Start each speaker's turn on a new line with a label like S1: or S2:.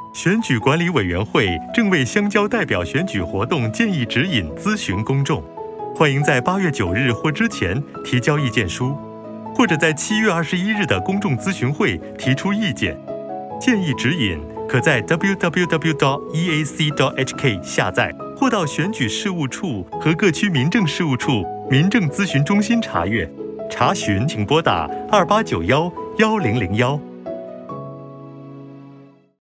S1: 选举管理委员会正为乡郊代表选举活动建议指引咨询公众，欢迎在8月9日或之前提交意见书，或者在7月21日的公众咨询会提出意见。建议指引可在 www.eac.hk 下载，或到选举事务处和各区民政事务处民政咨询中心查阅。查询请拨打28911001。